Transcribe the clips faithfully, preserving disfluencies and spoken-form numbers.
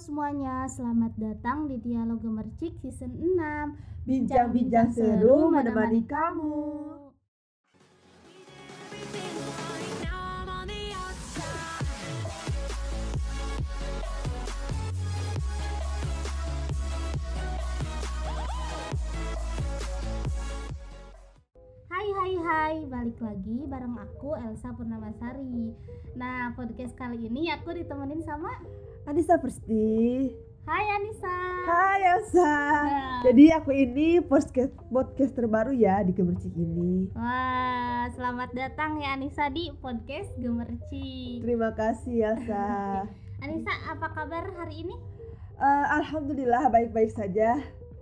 semuanya, selamat datang di Dialog Gemercik Season enam. Bincang-bincang seru menemani kamu. Hai hai hai, balik lagi bareng aku Elsa Purnamasari. Nah, podcast kali ini aku ditemenin sama Anissa Persti. Hai Anissa. Hai Elsa. Nah. Jadi aku ini podcast podcast terbaru ya di Gemercik ini. Wah, selamat datang ya Anissa di podcast Gemercik. Terima kasih Elsa. Anissa, apa kabar hari ini? Uh, Alhamdulillah baik-baik saja.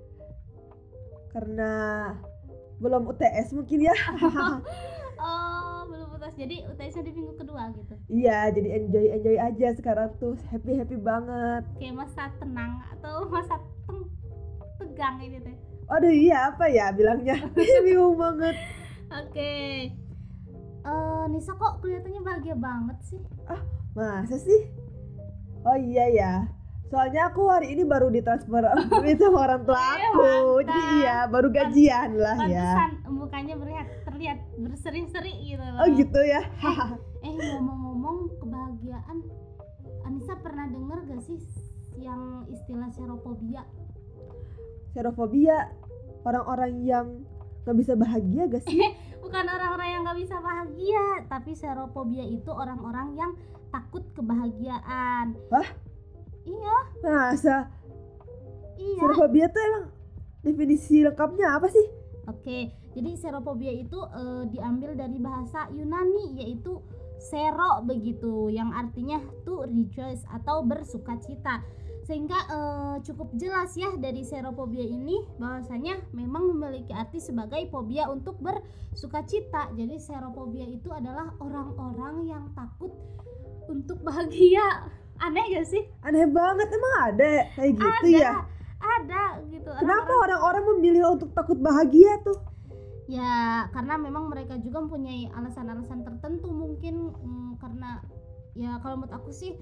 Karena belum U T S mungkin ya. Oh, belum U T S. Jadi U T S-nya di minggu kedua gitu. Iya, jadi enjoy-enjoy aja sekarang tuh, happy-happy banget. Kayak masa tenang atau masa teng- tegang ini teh. Aduh iya, apa ya bilangnya? Bingung banget. Oke. Okay. Uh, Nisa kok kelihatannya bahagia banget sih? Ah, masa sih? Oh iya ya. Soalnya aku hari ini baru ditransfer duit sama orang tua aku. Jadi iya, baru gajian lah ya. Pantesan mukanya terlihat terlihat berseri-seri gitu loh. Oh gitu ya. eh, eh ngomong-ngomong kebahagiaan, Anissa pernah dengar gak sih yang istilah serofobia? Serofobia orang-orang yang gak bisa bahagia gak sih? Bukan orang-orang yang gak bisa bahagia, tapi serofobia itu orang-orang yang takut kebahagiaan. Hah? Iya. Masa? Iya. Serofobia tuh emang definisi lengkapnya apa sih? Oke, jadi serofobia itu e, diambil dari bahasa Yunani, yaitu sero begitu, yang artinya tuh rejoice atau bersukacita. Sehingga e, cukup jelas ya dari serofobia ini bahwasanya memang memiliki arti sebagai fobia untuk bersukacita. Jadi serofobia itu adalah orang-orang yang takut untuk bahagia. Aneh gak sih? Aneh banget, emang ada kayak gitu ada, ya? Ada gitu. Kenapa orang-orang, orang memilih untuk takut bahagia tuh? Ya karena memang mereka juga mempunyai alasan-alasan tertentu mungkin hmm, karena ya kalau menurut aku sih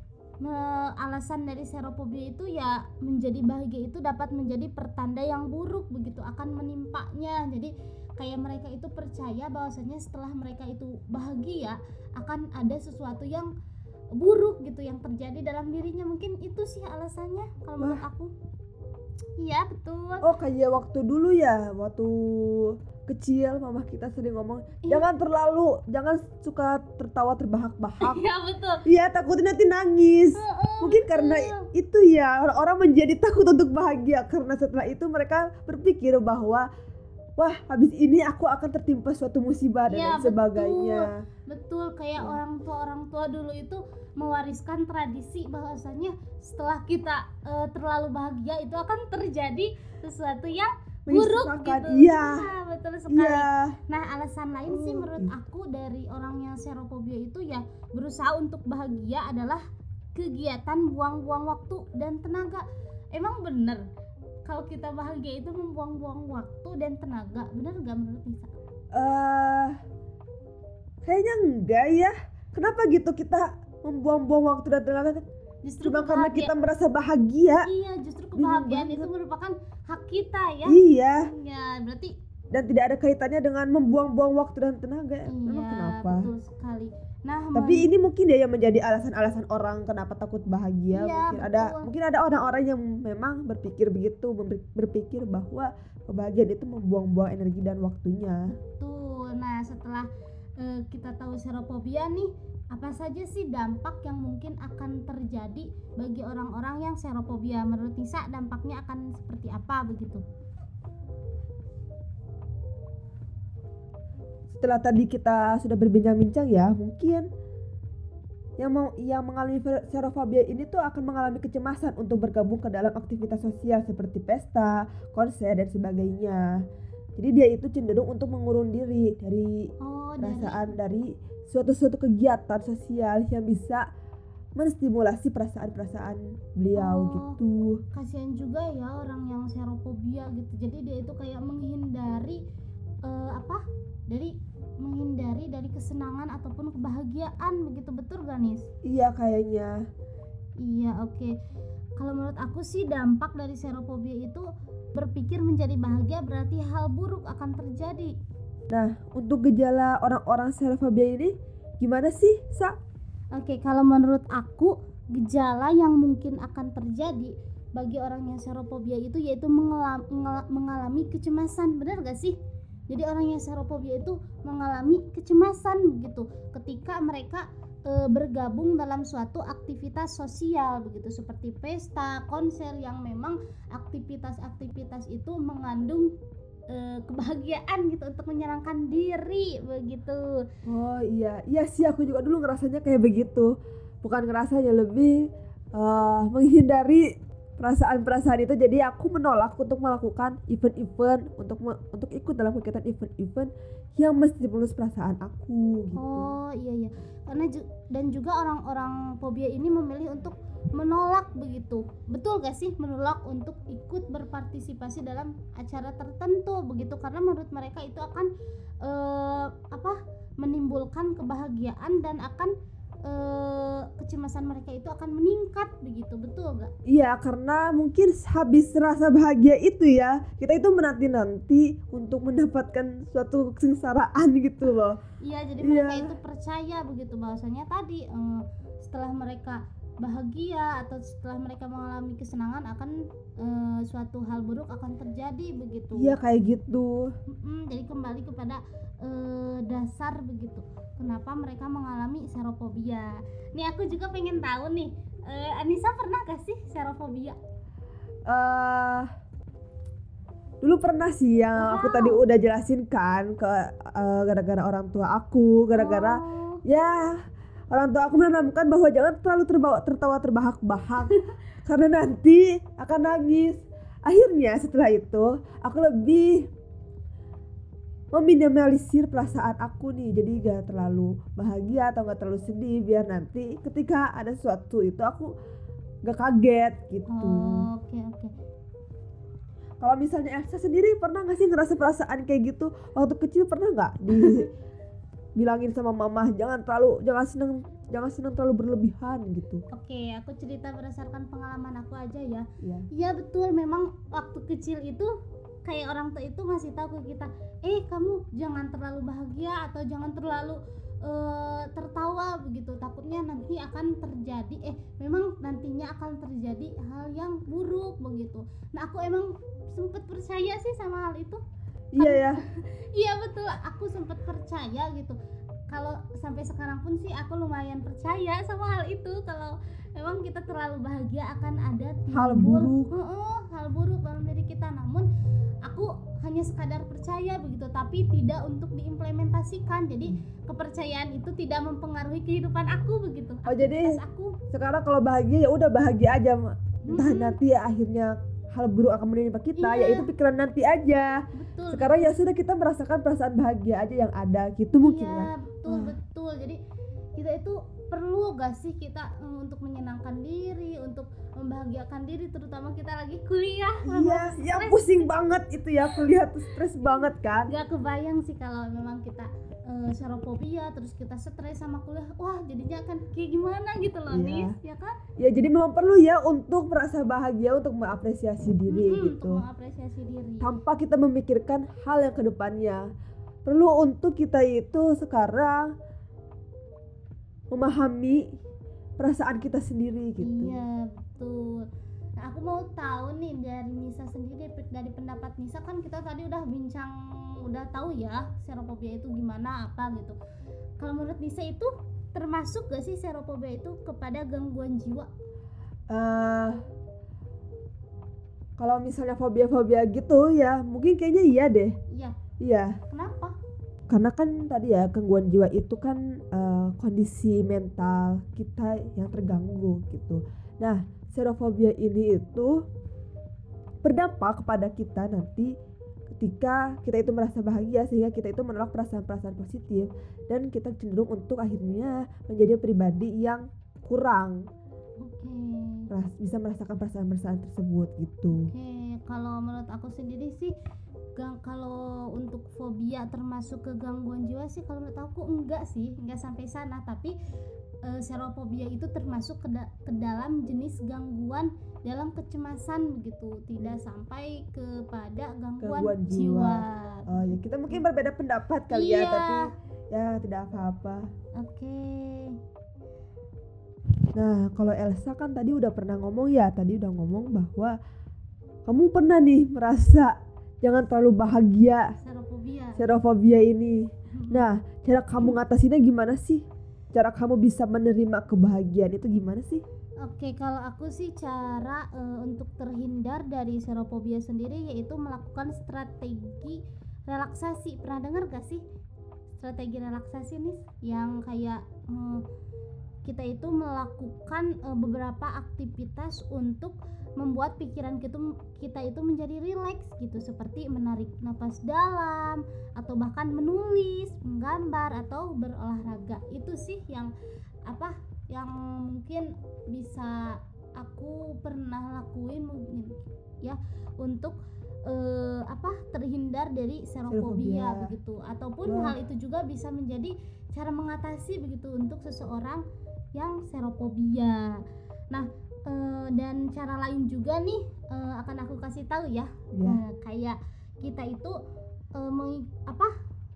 me- alasan dari serofobia itu ya menjadi bahagia itu dapat menjadi pertanda yang buruk begitu akan menimpanya. Jadi kayak mereka itu percaya bahwasanya setelah mereka itu bahagia akan ada sesuatu yang buruk gitu yang terjadi dalam dirinya. Mungkin itu sih alasannya kalau menurut aku. Iya betul. Oh kayak waktu dulu ya, waktu kecil mama kita sering ngomong Iya. jangan terlalu, jangan suka tertawa terbahak-bahak. Iya betul. Iya takutnya nanti nangis. Uh-uh, Mungkin betul. karena itu ya orang-orang menjadi takut untuk bahagia karena setelah itu mereka berpikir bahwa wah habis ini aku akan tertimpa suatu musibah dan Ya, lain sebagainya. Betul, betul. Kayak Ya. orang tua orang tua dulu itu mewariskan tradisi bahwasanya setelah kita uh, terlalu bahagia itu akan terjadi sesuatu yang buruk Menyusahkan. gitu. Iya. Nah, betul sekali. Iya. Nah, alasan lain sih Oh, menurut gitu. aku dari orang yang serofobia itu ya berusaha untuk bahagia adalah kegiatan buang-buang waktu dan tenaga. Emang bener kalau kita bahagia itu membuang-buang waktu dan tenaga, bener gak menurut Nisa? Uh, kayaknya enggak ya. Kenapa gitu kita membuang-buang waktu dan tenaga? Justru Cuma karena kebahagia- kita merasa bahagia. Iya, justru kebahagiaan banget. itu merupakan hak kita ya. Iya. Ya, berarti Dan tidak ada kaitannya dengan membuang-buang waktu dan tenaga. Memang iya, kenapa? betul sekali. Nah, Tapi men- ini mungkin ya yang menjadi alasan-alasan orang kenapa takut bahagia. Iya, mungkin ada betul. mungkin ada orang-orang yang memang berpikir begitu, ber- berpikir bahwa kebahagiaan itu membuang-buang energi dan waktunya. betul. Nah, setelah eh, kita tahu serofobia nih, apa saja sih dampak yang mungkin akan terjadi bagi orang-orang yang serofobia? Menurut Nisa, dampaknya akan seperti apa begitu? Setelah tadi kita sudah berbincang-bincang ya, mungkin yang mau yang mengalami serofobia ini tuh akan mengalami kecemasan untuk bergabung ke dalam aktivitas sosial seperti pesta, konser dan sebagainya. Jadi dia itu cenderung untuk mengurung diri dari Oh, perasaan dari suatu-suatu kegiatan sosial yang bisa menstimulasi perasaan-perasaan beliau Oh. gitu. Kasihan juga ya orang yang serofobia gitu. Jadi dia itu kayak menghindari eh, apa? Dari menghindari dari kesenangan ataupun kebahagiaan begitu, betul gak Nis? Iya kayaknya. Iya, oke. kalau menurut aku sih dampak dari serophobia itu berpikir menjadi bahagia berarti hal buruk akan terjadi. Nah, untuk gejala orang-orang serophobia ini gimana sih, Sa? Oke, kalau menurut aku gejala yang mungkin akan terjadi bagi orang yang serophobia itu yaitu mengalami, mengalami kecemasan, benar gak sih? Jadi orang yang serophobia itu mengalami kecemasan begitu ketika mereka e, bergabung dalam suatu aktivitas sosial begitu, seperti pesta, konser yang memang aktivitas-aktivitas itu mengandung e, kebahagiaan gitu untuk menyenangkan diri begitu. Oh iya, iya sih aku juga dulu ngerasanya kayak begitu. Bukan ngerasanya, lebih uh, menghindari perasaan-perasaan itu. Jadi aku menolak untuk melakukan event-event, untuk me- untuk ikut dalam kegiatan event-event yang menstimulus perasaan aku gitu. Oh iya iya, karena ju- dan juga orang-orang fobia ini memilih untuk menolak begitu, betul gak sih, menolak untuk ikut berpartisipasi dalam acara tertentu begitu, karena menurut mereka itu akan eh, apa menimbulkan kebahagiaan dan akan eh, kecemasan mereka itu akan meningkat begitu, betul gak? Iya, karena mungkin habis rasa bahagia itu ya, kita itu menanti-nanti untuk mendapatkan suatu kesengsaraan gitu loh. Iya, jadi Iya. mereka itu percaya begitu bahwasanya tadi eh, setelah mereka bahagia atau setelah mereka mengalami kesenangan akan eh, suatu hal buruk akan terjadi begitu. Iya kayak gitu. Mm-mm, jadi kembali kepada eh, dasar begitu. Kenapa mereka mengalami serophobia? Nih aku juga pengen tahu nih, eh, Anissa pernah gak sih serophobia? eh dulu pernah sih yang aku Wow. tadi udah jelasin kan, ke eh, gara-gara orang tua aku, gara-gara Oh, ya orang tua aku menanamkan bahwa jangan terlalu terbawa tertawa terbahak-bahak karena nanti akan nangis. Akhirnya setelah itu aku lebih meminimalisir perasaan aku nih, jadi gak terlalu bahagia atau gak terlalu sedih, biar nanti ketika ada sesuatu itu aku gak kaget gitu. oh, oke oke. Kalau misalnya Elsa sendiri pernah gak sih ngerasa perasaan kayak gitu waktu kecil? Pernah gak dibilangin sama mama jangan terlalu jangan seneng jangan seneng terlalu berlebihan gitu? Oke, aku cerita berdasarkan pengalaman aku aja ya. Iya. Iya betul, memang waktu kecil itu kayak orang tua itu ngasih tahu ke kita, eh kamu jangan terlalu bahagia atau jangan terlalu eh, tertawa begitu, takutnya nanti akan terjadi eh memang nantinya akan terjadi hal yang buruk begitu. Nah aku emang sempet percaya sih sama hal itu. Iya ya. Iya betul, aku sempet percaya gitu. Kalau sampai sekarang pun sih aku lumayan percaya sama hal itu, kalau memang kita terlalu bahagia akan ada timbul Hal buruk. Heeh, hal buruk dalam diri kita. Namun aku hanya sekadar percaya begitu, tapi tidak untuk diimplementasikan. Jadi kepercayaan itu tidak mempengaruhi kehidupan aku begitu. Oh, jadi Aktivitas aku. sekarang kalau bahagia ya udah bahagia aja, entah Mm-mm. nanti ya akhirnya hal buruk akan menimpa kita, Iya. ya itu pikiran nanti aja. Betul. Sekarang ya sudah, kita merasakan perasaan bahagia aja yang ada gitu mungkin Iya, ya. betul Wah. betul. Jadi kita itu perlu gak sih kita mm, untuk menyenangkan diri, untuk membahagiakan diri, terutama kita lagi kuliah. Iya, ya pusing banget itu ya, kuliah tuh stres banget kan. Gak kebayang sih kalau memang kita uh, serophobia terus kita stres sama kuliah, wah jadinya akan kayak gimana gitu loh. Iya. Nis, ya kan? Ya jadi memang perlu ya untuk merasa bahagia, untuk mengapresiasi diri Mm-mm, gitu, untuk mengapresiasi diri. tanpa kita memikirkan hal yang kedepannya. Perlu untuk kita itu sekarang memahami perasaan kita sendiri gitu. Iya betul. Nah aku mau tahu nih dari Nisa sendiri, dari pendapat Nisa, kan kita tadi udah bincang, udah tahu ya serophobia itu gimana apa gitu. Kalau menurut Nisa itu termasuk gak sih serophobia itu kepada gangguan jiwa? Eh, kalau misalnya fobia-fobia gitu ya mungkin kayaknya iya deh. Iya. Iya. Kenapa? Karena kan tadi ya, gangguan jiwa itu kan eh, kondisi mental kita yang terganggu gitu. Nah, serophobia ini itu berdampak kepada kita nanti ketika kita itu merasa bahagia, sehingga kita itu menolak perasaan-perasaan positif dan kita cenderung untuk akhirnya menjadi pribadi yang kurang Oke. ras- bisa merasakan perasaan-perasaan tersebut gitu. Oke, kalau menurut aku sendiri sih gang, kalau untuk fobia termasuk ke gangguan jiwa sih kalau menurut aku enggak sih, enggak sampai sana, tapi uh, serophobia itu termasuk ke, da- ke dalam jenis gangguan dalam kecemasan begitu, tidak sampai kepada gangguan, Gangguan jiwa. jiwa. Oh ya, kita mungkin berbeda pendapat kali Iya. ya, tapi ya tidak apa-apa. Oke. Nah, kalau Elsa kan tadi udah pernah ngomong ya, tadi udah ngomong bahwa kamu pernah nih merasa jangan terlalu bahagia, Serophobia. serophobia ini. Hmm. Nah, cara kamu ngatasinnya gimana sih? Cara kamu bisa menerima kebahagiaan itu gimana sih? Oke, kalau aku sih cara uh, untuk terhindar dari serophobia sendiri yaitu melakukan strategi relaksasi. Pernah dengar gak sih strategi relaksasi nih? Yang kayak uh, kita itu melakukan uh, beberapa aktivitas untuk membuat pikiran kita, kita itu menjadi rileks gitu, seperti menarik napas dalam atau bahkan menulis, menggambar atau berolahraga. Itu sih yang apa yang mungkin bisa aku pernah lakuin mungkin ya untuk uh, apa terhindar dari serophobia Serophobia. begitu, ataupun Wah. hal itu juga bisa menjadi cara mengatasi begitu untuk seseorang yang serophobia. Nah, uh, dan cara lain juga nih uh, akan aku kasih tahu ya. Ya. Uh, kayak kita itu uh, meng, apa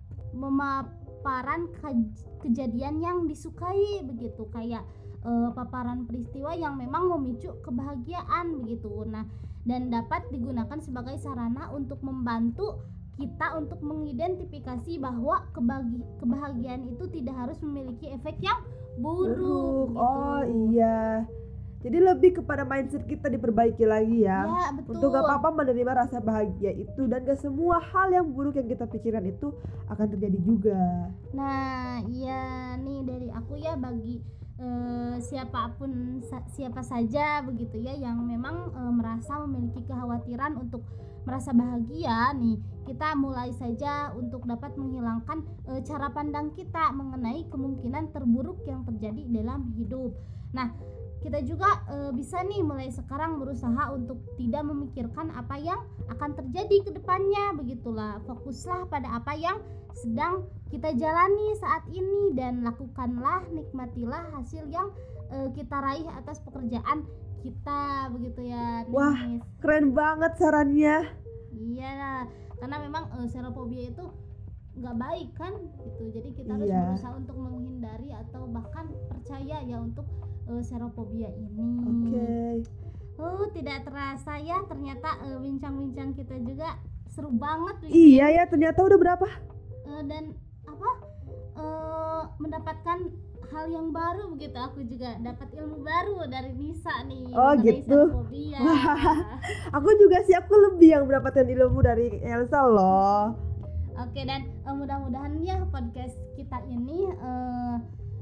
memaparan kaj- kejadian yang disukai begitu, kayak uh, paparan peristiwa yang memang memicu kebahagiaan begitu. Nah, dan dapat digunakan sebagai sarana untuk membantu kita untuk mengidentifikasi bahwa kebagi- kebahagiaan itu tidak harus memiliki efek yang buruk, Buruk. gitu. Oh iya. Jadi lebih kepada mindset kita diperbaiki lagi ya. Ya, betul. Untuk gak apa-apa menerima rasa bahagia itu, dan gak semua hal yang buruk yang kita pikirkan itu akan terjadi juga. Nah, iya nih dari aku ya, bagi eh, siapapun sa- siapa saja begitu ya yang memang eh, merasa memiliki kekhawatiran untuk merasa bahagia nih, kita mulai saja untuk dapat menghilangkan eh, cara pandang kita mengenai kemungkinan terburuk yang terjadi dalam hidup. Nah, kita juga e, bisa nih mulai sekarang berusaha untuk tidak memikirkan apa yang akan terjadi ke depannya, begitulah. Fokuslah pada apa yang sedang kita jalani saat ini dan lakukanlah, nikmatilah hasil yang e, kita raih atas pekerjaan kita, begitu ya. Wah, Nis. keren banget sarannya. Iya, karena memang e, serophobia itu nggak baik kan gitu, jadi kita harus Iya. berusaha untuk menghindari atau bahkan percaya ya untuk Uh, serophobia ini. Oke. Oh, tidak terasa ya, ternyata uh, bincang-bincang kita juga seru banget gitu. Iya ya, ternyata udah berapa? Uh, dan apa? Uh, mendapatkan hal yang baru begitu. Aku juga dapat ilmu baru dari Nisa nih. Oh, mengenai gitu. serophobia. Aku juga sih, aku lebih yang mendapatkan ilmu dari Elsa loh. Oke, dan uh, mudah-mudahan ya podcast kita ini uh,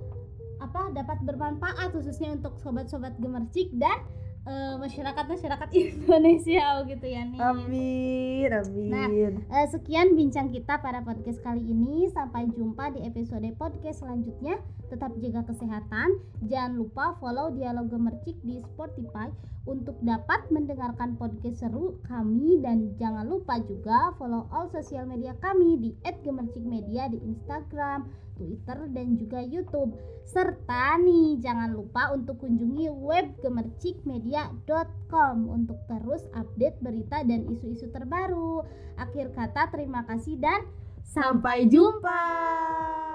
apa dapat bermanfaat khususnya untuk sobat-sobat gemercik dan uh, masyarakat-masyarakat Indonesia gitu ya nih. Amin, amin. Nah, uh, sekian bincang kita pada podcast kali ini. Sampai jumpa di episode podcast selanjutnya. Tetap jaga kesehatan. Jangan lupa follow Dialog Gemercik di Spotify untuk dapat mendengarkan podcast seru kami, dan jangan lupa juga follow all sosial media kami di et gemercik media di Instagram, Twitter, dan juga YouTube. Serta nih jangan lupa untuk kunjungi web gemercik media dot com untuk terus update berita dan isu-isu terbaru. Akhir kata, terima kasih dan Sampai jumpa.